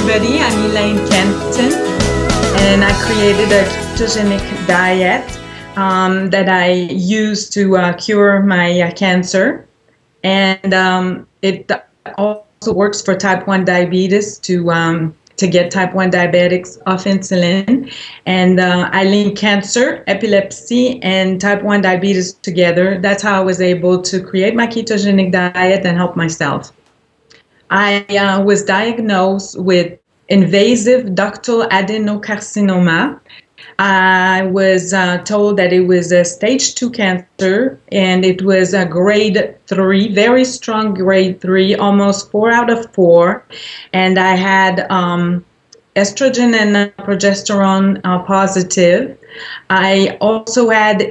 everybody. I'm Elaine Kenton, and I created a ketogenic diet that I use to cure my cancer. And it also works for type 1 diabetes to get type 1 diabetics off insulin. And I link cancer, epilepsy, and type 1 diabetes together. That's how I was able to create my ketogenic diet and help myself. I was diagnosed with invasive ductal adenocarcinoma. I was told that it was a stage 2 cancer, and it was a grade 3, very strong grade 3, almost 4 out of 4. And I had estrogen and progesterone positive. I also had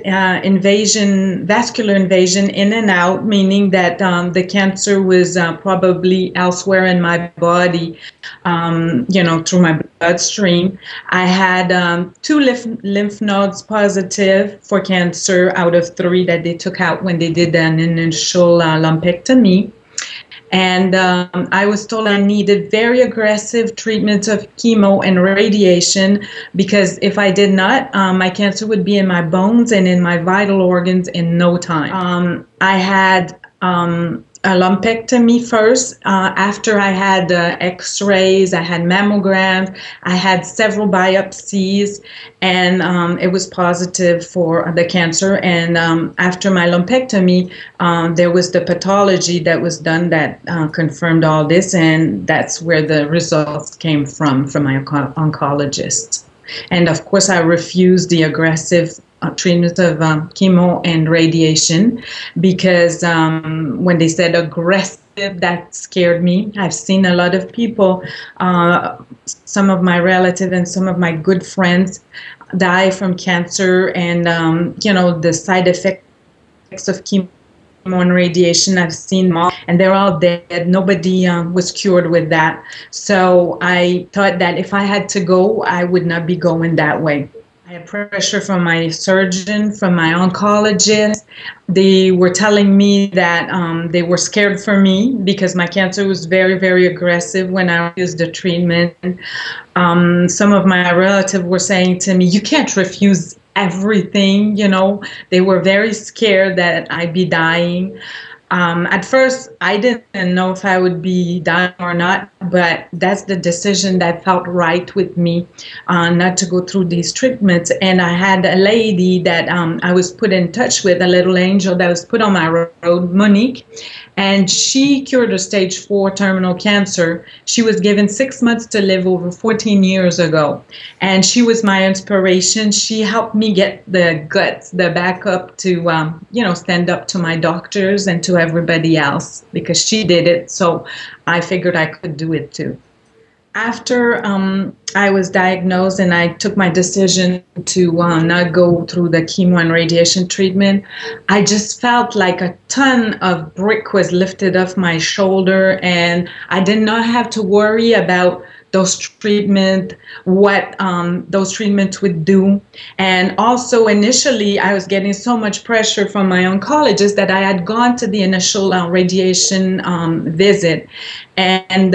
vascular invasion in and out, meaning that the cancer was probably elsewhere in my body, through my bloodstream. I had 2 lymph nodes positive for cancer out of 3 that they took out when they did an initial lumpectomy. And I was told I needed very aggressive treatments of chemo and radiation, because if I did not, my cancer would be in my bones and in my vital organs in no time. I had a lumpectomy first. After I had x-rays, I had mammograms, I had several biopsies, and it was positive for the cancer. And after my lumpectomy, there was the pathology that was done that confirmed all this, and that's where the results came from my oncologist. And of course, I refused the aggressive treatment of chemo and radiation, because when they said aggressive, that scared me. I've seen a lot of people, some of my relatives and some of my good friends, die from cancer, and the side effects of chemo and radiation, I've seen them all, and they're all dead. Nobody was cured with that. So I thought that if I had to go, I would not be going that way. I had pressure from my surgeon, from my oncologist. They were telling me that they were scared for me because my cancer was very, very aggressive when I used the treatment. Some of my relatives were saying to me, you can't refuse everything, They were very scared that I'd be dying. At first, I didn't know if I would be dying or not, but that's the decision that felt right with me, not to go through these treatments. And I had a lady that I was put in touch with, a little angel that was put on my road, Monique, and she cured a stage 4 terminal cancer. She was given 6 months to live over 14 years ago, and she was my inspiration. She helped me get the guts, the backup to, stand up to my doctors and to everybody else, because she did it, so I figured I could do it too. After I was diagnosed and I took my decision to not go through the chemo and radiation treatment, I just felt like a ton of brick was lifted off my shoulder, and I did not have to worry about those treatments, what those treatments would do. And also initially I was getting so much pressure from my oncologist that I had gone to the initial radiation visit, and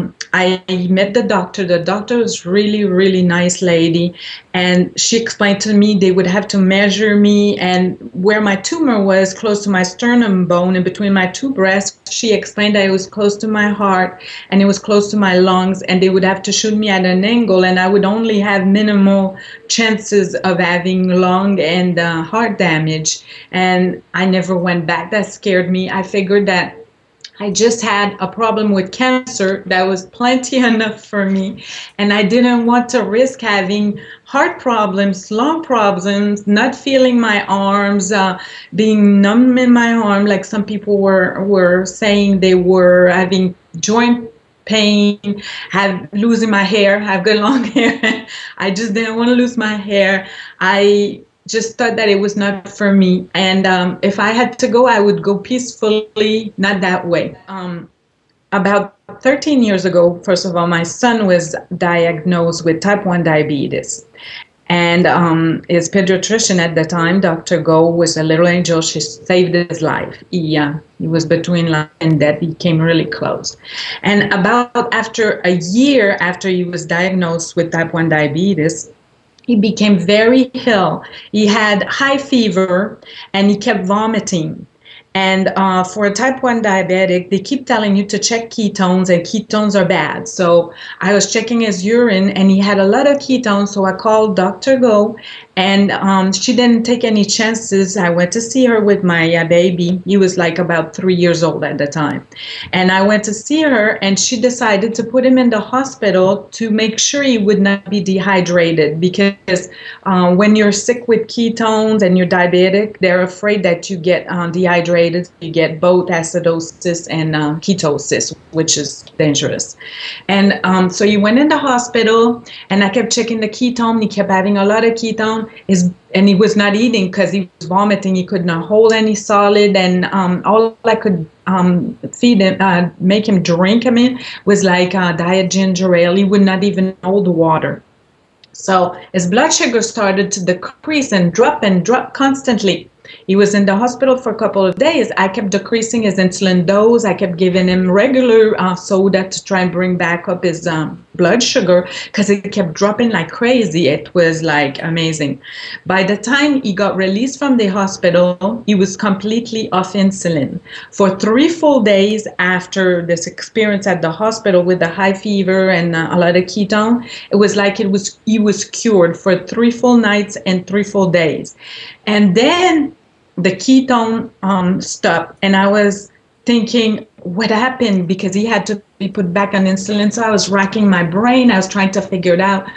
I met the doctor. The doctor was really, really nice lady, and she explained to me they would have to measure me, and where my tumor was close to my sternum bone in between my 2 breasts, she explained that it was close to my heart and it was close to my lungs, and they would have to shoot me at an angle, and I would only have minimal chances of having lung and heart damage. And I never went back. That scared me. I figured that I just had a problem with cancer that was plenty enough for me, and I didn't want to risk having heart problems, lung problems, not feeling my arms, being numb in my arm, like some people were saying they were having joint pain, losing my hair. I've got long hair. I just didn't want to lose my hair. I just thought that it was not for me. And if I had to go, I would go peacefully, not that way. About 13 years ago, first of all, my son was diagnosed with type 1 diabetes. And his pediatrician at the time, Dr. Go, was a little angel. She saved his life. He was between life and death. He came really close. And about after a year after he was diagnosed with type 1 diabetes, he became very ill. He had high fever and he kept vomiting. And for a type 1 diabetic, they keep telling you to check ketones, and ketones are bad. So I was checking his urine, and he had a lot of ketones, so I called Dr. Go, and she didn't take any chances. I went to see her with my baby. He was like about 3 years old at the time. And I went to see her, and she decided to put him in the hospital to make sure he would not be dehydrated, because when you're sick with ketones and you're diabetic, they're afraid that you get dehydrated. You get both acidosis and ketosis, which is dangerous. And so he went in the hospital, and I kept checking the ketone. He kept having a lot of ketone, and he was not eating because he was vomiting. He could not hold any solid, and all I could feed him, make him drink, was like diet ginger ale. He would not even hold water. So his blood sugar started to decrease and drop constantly. He was in the hospital for a couple of days. I kept decreasing his insulin dose. I kept giving him regular soda to try and bring back up his blood sugar, because it kept dropping like crazy. It was like amazing. By the time he got released from the hospital, he was completely off insulin. For 3 full days after this experience at the hospital with the high fever and a lot of ketone, it was like he was cured for 3 full nights and 3 full days. And then the ketone stopped, and I was thinking, what happened? Because he had to be put back on insulin. So I was racking my brain. I was trying to figure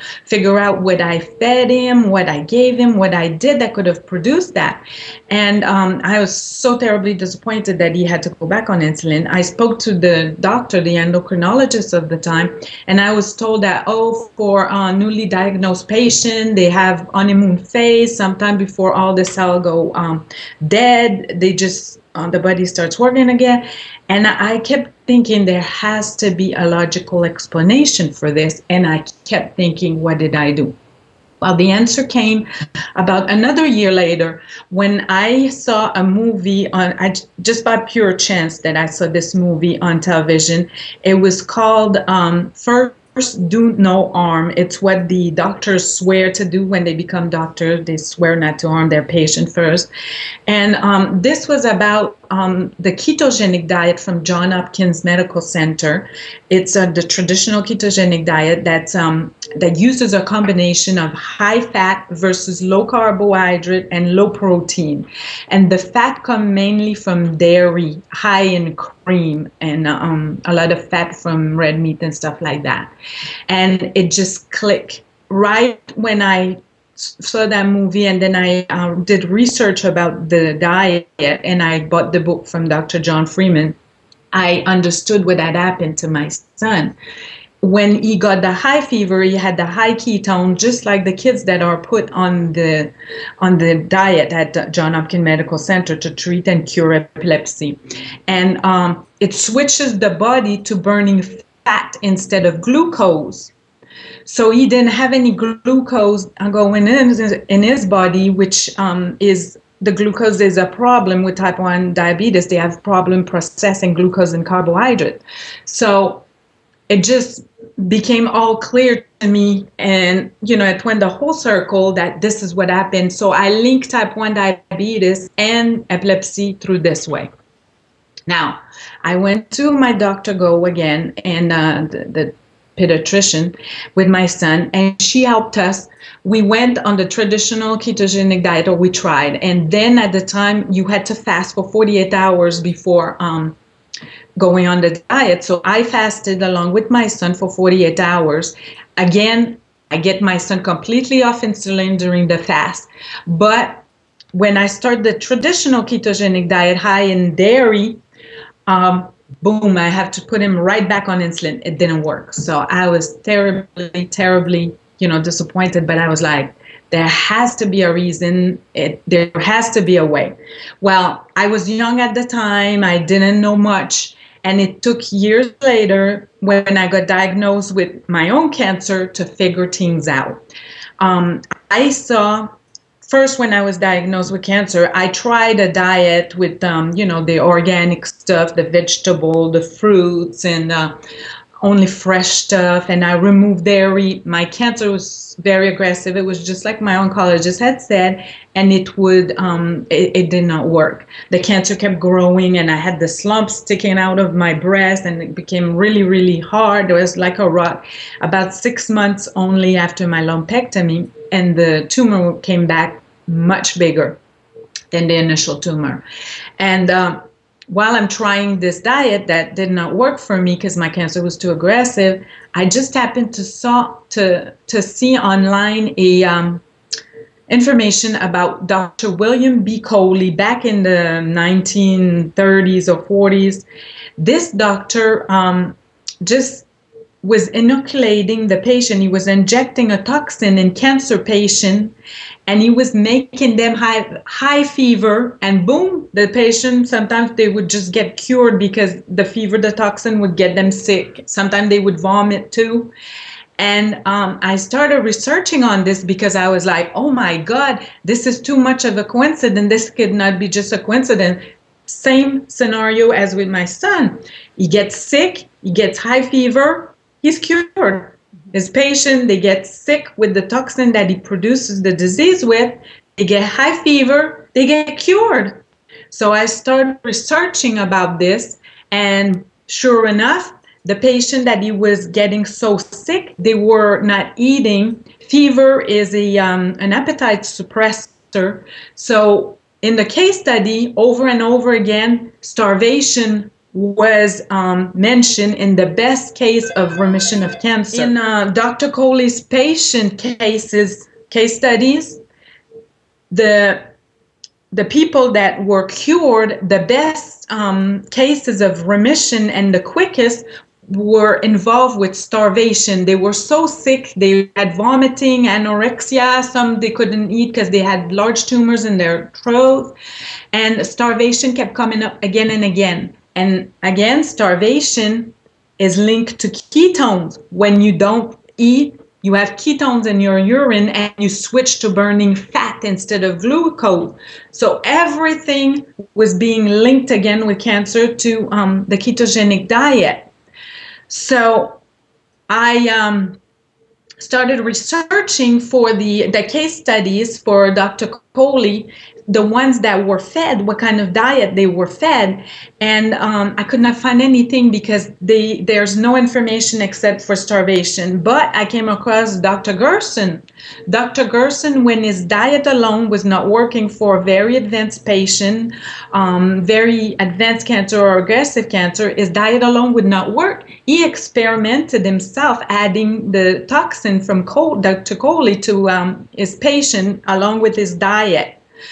out what I fed him, what I gave him, what I did that could have produced that. And I was so terribly disappointed that he had to go back on insulin. I spoke to the doctor, the endocrinologist of the time, and I was told that, for a newly diagnosed patient, they have honeymoon phase. Sometime before all the cells go dead, they just the body starts working again. And I kept thinking there has to be a logical explanation for this. And I kept thinking, what did I do? Well, the answer came about another year later when I saw a movie just by pure chance that I saw this movie on television. It was called First Do No Harm. It's what the doctors swear to do when they become doctors. They swear not to harm their patient first. And this was about the ketogenic diet from Johns Hopkins Medical Center. It's the traditional ketogenic diet that uses a combination of high fat versus low carbohydrate and low protein. And the fat come mainly from dairy, high in cream, and a lot of fat from red meat and stuff like that. And it just clicked right when I saw that movie, and then I did research about the diet, and I bought the book from Dr. John Freeman. I understood what had happened to my son. When he got the high fever, he had the high ketone, just like the kids that are put on the diet at Johns Hopkins Medical Center to treat and cure epilepsy. And it switches the body to burning fat instead of glucose. So he didn't have any glucose going in his body, which is the glucose is a problem with type 1 diabetes. They have problem processing glucose and carbohydrate. So it just became all clear to me, and it went the whole circle that this is what happened. So I linked type 1 diabetes and epilepsy through this way. Now, I went to my Dr. Go again, and the pediatrician with my son, and she helped us. We went on the traditional ketogenic diet, or we tried, and then at the time you had to fast for 48 hours before going on the diet. So I fasted along with my son for 48 hours. Again, I get my son completely off insulin during the fast, but when I start the traditional ketogenic diet high in dairy, boom, I have to put him right back on insulin. It didn't work. So I was terribly, disappointed, but I was like, there has to be a reason. There has to be a way. Well, I was young at the time. I didn't know much. And it took years later when I got diagnosed with my own cancer to figure things out. I saw, first when I was diagnosed with cancer, I tried a diet with, the organic stuff, the vegetable, the fruits, and only fresh stuff, and I removed dairy. My cancer was very aggressive. It was just like my oncologist had said, and it did not work. The cancer kept growing, and I had the lumps sticking out of my breast, and it became really, really hard. It was like a rock. About 6 months only after my lumpectomy, and the tumor came back much bigger than the initial tumor. And while I'm trying this diet that did not work for me because my cancer was too aggressive, I just happened to see online a information about Dr. William B. Coley back in the 1930s or 40s. This doctor just was inoculating the patient. He was injecting a toxin in cancer patients, and he was making them high fever, and boom, the patient, sometimes they would just get cured because the fever, the toxin would get them sick. Sometimes they would vomit too. And I started researching on this because I was like, oh my God, this is too much of a coincidence. This could not be just a coincidence. Same scenario as with my son. He gets sick, he gets high fever, he's cured. His patient, they get sick with the toxin that he produces the disease with, they get high fever, they get cured. So I started researching about this, and sure enough, the patient that he was getting so sick, they were not eating. Fever is an appetite suppressor. So in the case study, over and over again, starvation was mentioned in the best case of remission of cancer. In Dr. Coley's patient case studies, the people that were cured, the best cases of remission and the quickest were involved with starvation. They were so sick, they had vomiting, anorexia, some they couldn't eat because they had large tumors in their throat, and starvation kept coming up again and again. And again, starvation is linked to ketones. When you don't eat, you have ketones in your urine and you switch to burning fat instead of glucose. So everything was being linked again with cancer to the ketogenic diet. So I started researching for the case studies for Dr. Coley, the ones that were fed, what kind of diet they were fed, and I could not find anything because there's no information except for starvation. But I came across Dr. Gerson. Dr. Gerson, when his diet alone was not working for a very advanced patient, very advanced cancer or aggressive cancer, his diet alone would not work. He experimented himself adding the toxin from Dr. Coley to his patient along with his diet.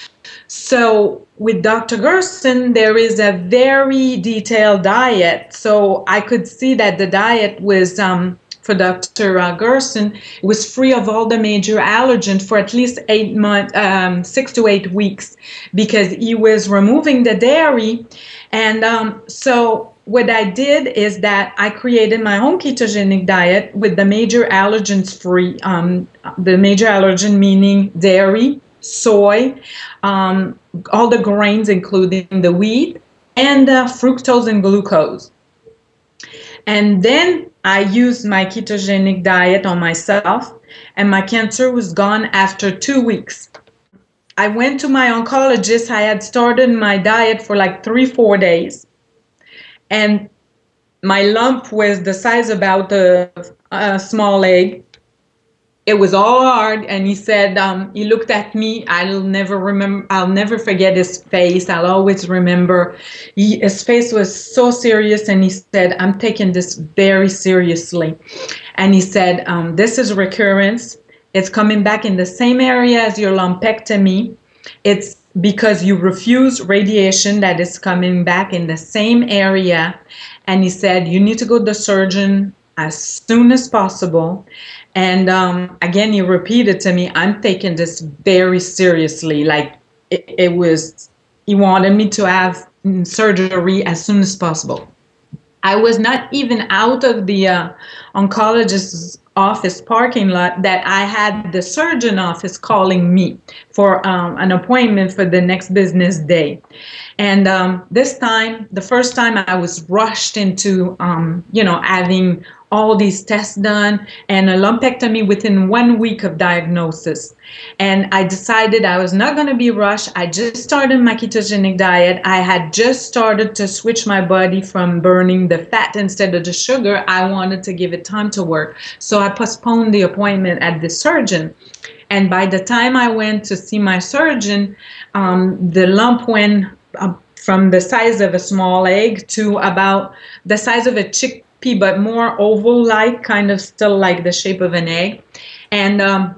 So with Dr. Gerson, there is a very detailed diet. So I could see that the diet was, for Dr. Gerson, was free of all the major allergens for at least 8 months, 6 to 8 weeks, because he was removing the dairy. And so what I did is that I created my own ketogenic diet with the major allergens free, the major allergen meaning dairy, soy, all the grains, including the wheat, and fructose and glucose. And then I used my ketogenic diet on myself, and my cancer was gone after 2 weeks. I went to my oncologist. I had started my diet for like 3-4 days, and my lump was the size about a small egg. It was all hard, and he said, he looked at me, I'll never forget his face, I'll always remember. His face was so serious, and he said, I'm taking this very seriously. And he said, this is recurrence, it's coming back in the same area as your lumpectomy, it's because you refuse radiation that is coming back in the same area. And he said, you need to go to the surgeon as soon as possible. And again, he repeated to me, I'm taking this very seriously. Like he wanted me to have surgery as soon as possible. I was not even out of the oncologist's office parking lot that I had the surgeon office calling me for an appointment for the next business day. And this time, the first time, I was rushed into, having all these tests done and a lumpectomy within 1 week of diagnosis. And I decided I was not going to be rushed. I just started my ketogenic diet. I had just started to switch my body from burning the fat instead of the sugar. I wanted to give it time to work. So I postponed the appointment at the surgeon. And by the time I went to see my surgeon, the lump went from the size of a small egg to about the size of a chickpea, but more oval-like, kind of still like the shape of an egg. And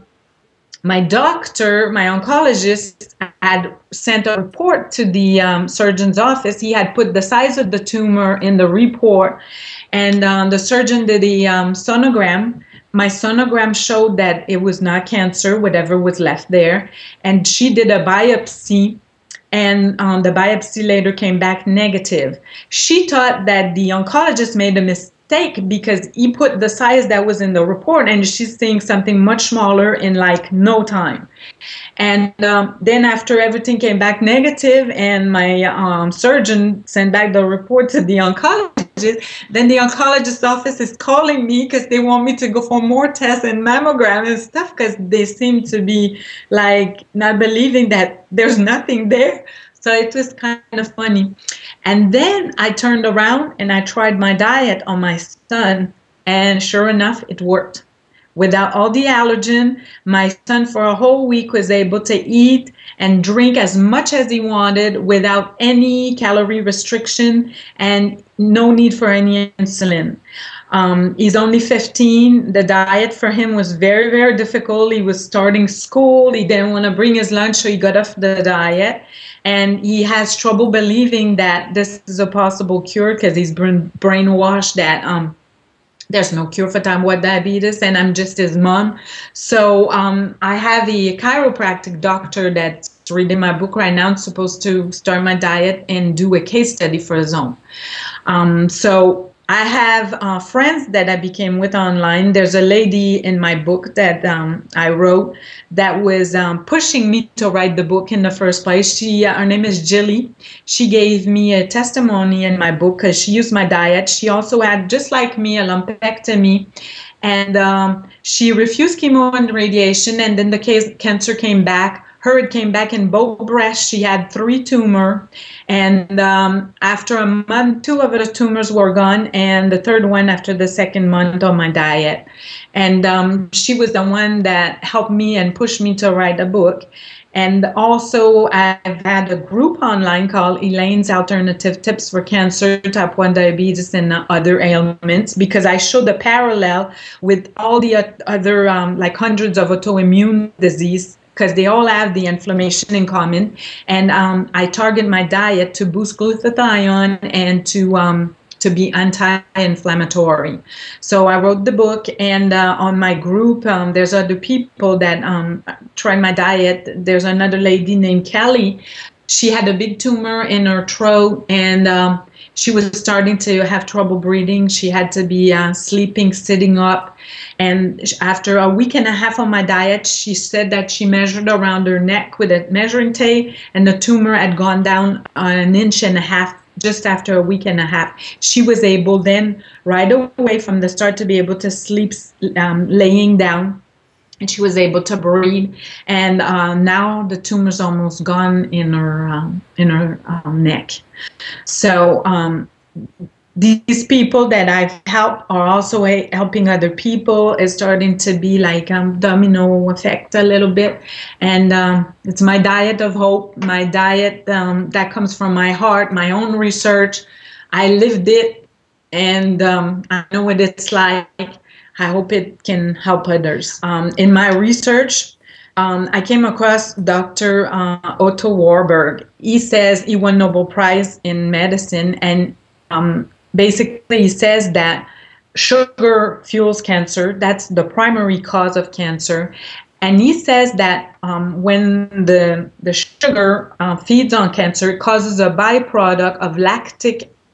my doctor, my oncologist, had sent a report to the surgeon's office. He had put the size of the tumor in the report, and the surgeon did a sonogram. My sonogram showed that it was not cancer, whatever was left there, and she did a biopsy, and the biopsy later came back negative. She thought that the oncologist made a mistake because he put the size that was in the report, and she's seeing something much smaller in like no time. And then after everything came back negative and my surgeon sent back the report to the oncologist, then the oncologist's office is calling me because they want me to go for more tests and mammogram and stuff, because they seem to be like not believing that there's nothing there. So it was kind of funny. And then I turned around and I tried my diet on my son, and sure enough, it worked. Without all the allergen, my son for a whole week was able to eat and drink as much as he wanted without any calorie restriction and no need for any insulin. He's only 15. The diet for him was very, very difficult. He was starting school. He didn't want to bring his lunch, so he got off the diet. And he has trouble believing that this is a possible cure because he's been brainwashed that there's no cure for type 1 diabetes, and I'm just his mom. So I have a chiropractic doctor that's reading my book right now. I'm supposed to start my diet and do a case study for his own. So I have friends that I became with online. There's a lady in my book that I wrote that was pushing me to write the book in the first place. Her name is Jilly. She gave me a testimony in my book because she used my diet. She also had, just like me, a lumpectomy. And she refused chemo and radiation, and then the cancer came back. It came back in both breasts. She had 3 tumors, and after a month, 2 of the tumors were gone, and the third one after the second month on my diet. And she was the one that helped me and pushed me to write a book. And also, I've had a group online called Elaine's Alternative Tips for Cancer, Type 1 Diabetes, and Other Ailments, because I show the parallel with all the other, like hundreds of autoimmune disease, because they all have the inflammation in common. And I target my diet to boost glutathione and to be anti-inflammatory. So I wrote the book, and on my group, there's other people that try my diet. There's another lady named Kelly. She had a big tumor in her throat, and she was starting to have trouble breathing. She had to be sleeping, sitting up. And after a week and a half on my diet, she said that she measured around her neck with a measuring tape, and the tumor had gone down 1.5 inches just after a week and a half. She was able then, right away from the start, to be able to sleep laying down. And she was able to breathe, and now the tumor's almost gone in her neck. So these people that I've helped are also helping other people. It's starting to be like domino effect a little bit, and it's my diet of hope. My diet that comes from my heart, my own research. I lived it, and I know what it's like. I hope it can help others. In my research, I came across Dr. Otto Warburg. He says he won Nobel Prize in medicine, and basically he says that sugar fuels cancer. That's the primary cause of cancer. And he says that when the sugar feeds on cancer, it causes a byproduct of lactic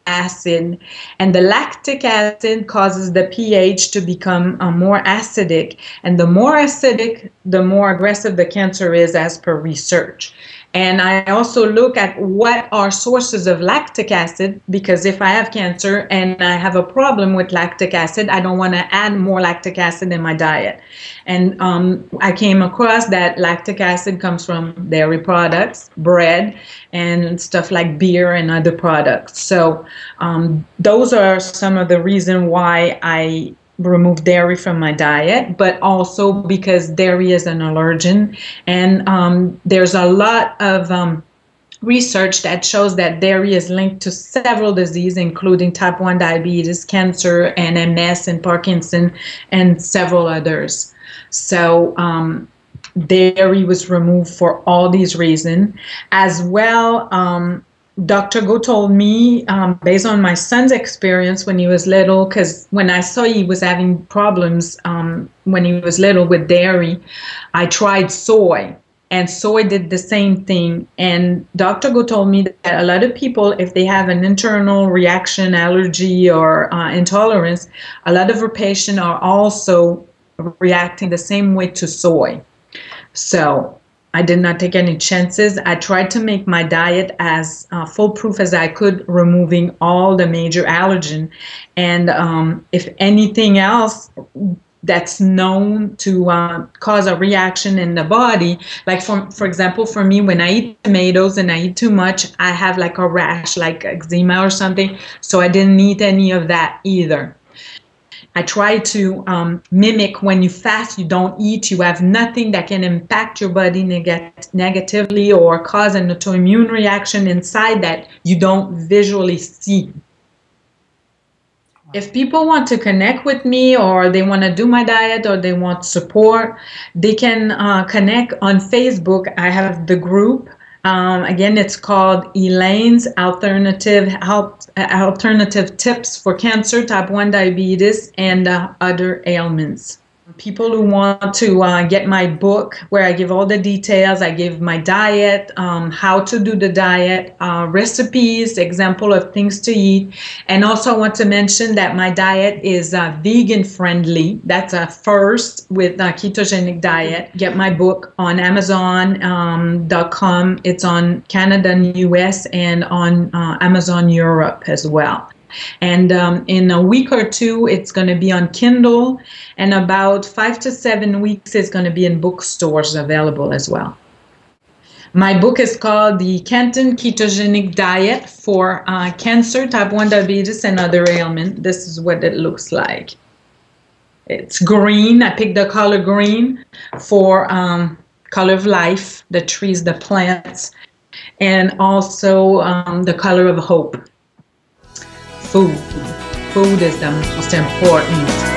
acid, and the lactic acid causes the pH to become more acidic, and the more acidic, the more aggressive the cancer is, as per research. And I also look at what are sources of lactic acid, because if I have cancer and I have a problem with lactic acid, I don't want to add more lactic acid in my diet. And I came across that lactic acid comes from dairy products, bread, and stuff like beer and other products. So those are some of the reasons why I remove dairy from my diet, but also because dairy is an allergen, and there's a lot of research that shows that dairy is linked to several diseases, including type 1 diabetes, cancer, and MS, and Parkinson, and several others. So dairy was removed for all these reasons. As well, Dr. Go told me, based on my son's experience when he was little, because when I saw he was having problems when he was little with dairy, I tried soy, and soy did the same thing. And Dr. Go told me that a lot of people, if they have an internal reaction, allergy, or intolerance, a lot of our patients are also reacting the same way to soy. So I did not take any chances. I tried to make my diet as foolproof as I could, removing all the major allergen. And if anything else that's known to cause a reaction in the body, like for example, for me, when I eat tomatoes and I eat too much, I have like a rash, like eczema or something. So I didn't eat any of that either. I try to mimic when you fast, you don't eat, you have nothing that can impact your body negatively or cause an autoimmune reaction inside that you don't visually see. If people want to connect with me, or they want to do my diet, or they want support, they can connect on Facebook. I have the group. Again, it's called Elaine's Alternative Tips for Cancer, Type 1 Diabetes, and other ailments. People who want to get my book, where I give all the details, I give my diet, how to do the diet, recipes, example of things to eat. And also I want to mention that my diet is vegan friendly. That's a first with a ketogenic diet. Get my book on Amazon.com. It's on Canada and US, and on Amazon Europe as well. And in a week or two, it's going to be on Kindle, and about 5 to 7 weeks, it's going to be in bookstores available as well. My book is called The Canton Ketogenic Diet for Cancer, Type 1 Diabetes, and Other Ailments. This is what it looks like. It's green. I picked the color green for color of life, the trees, the plants, and also the color of hope. Food. Food is the most important.